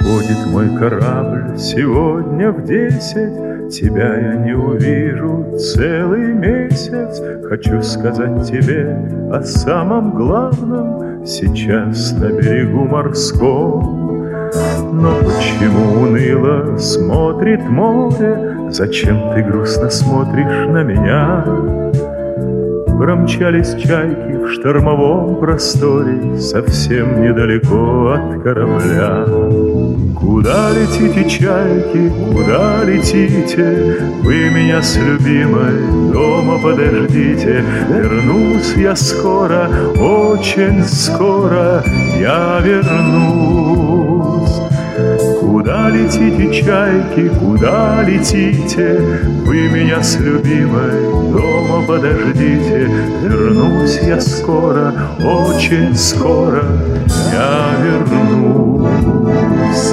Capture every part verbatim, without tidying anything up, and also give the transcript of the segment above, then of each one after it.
Уходит мой корабль сегодня в десять, тебя я не увижу целый месяц. Хочу сказать тебе о самом главном сейчас на берегу морском. Но почему уныло смотрит море? Зачем ты грустно смотришь на меня? Промчались чайки в штормовом просторе совсем недалеко от корабля. Куда летите, чайки, куда летите? Вы меня с любимой дома подождите. Вернусь я скоро, очень скоро я вернусь. Куда летите, чайки, куда летите? Вы меня с любимой дома подождите. Вернусь я скоро, очень скоро я вернусь.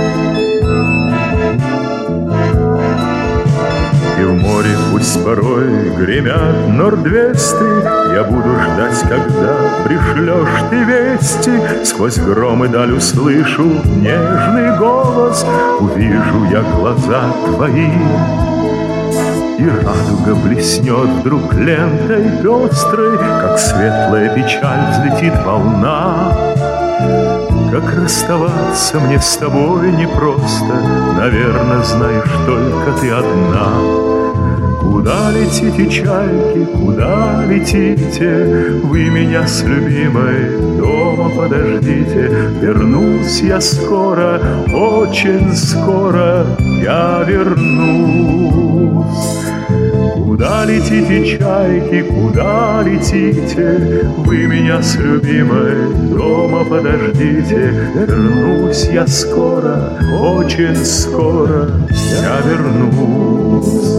И в море пусть порой гремят нордвесты, я буду ждать, когда пришлешь ты вести. Сквозь гром и даль услышу нежный голос, увижу я глаза твои. И радуга блеснет вдруг лентой пестрой, как светлая печаль взлетит волна. Как расставаться мне с тобой непросто, наверное, знаешь только ты одна. Куда летите, чайки, куда летите? Вы меня с любимой дома подождите. Вернусь я скоро, очень скоро я вернусь. Куда летите, чайки, куда летите? Вы меня с любимой дома подождите. Вернусь я скоро, очень скоро я вернусь.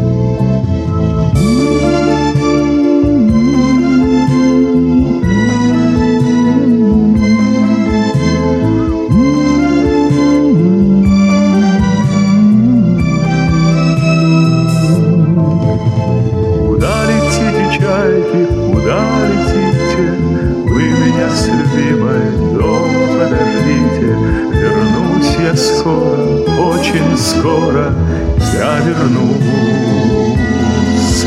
Куда летите? Вы меня с любимой дома подождите. Вернусь я скоро, очень скоро я вернусь.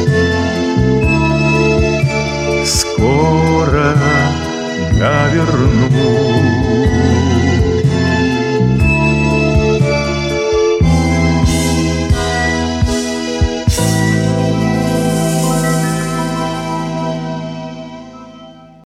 Скоро я вернусь.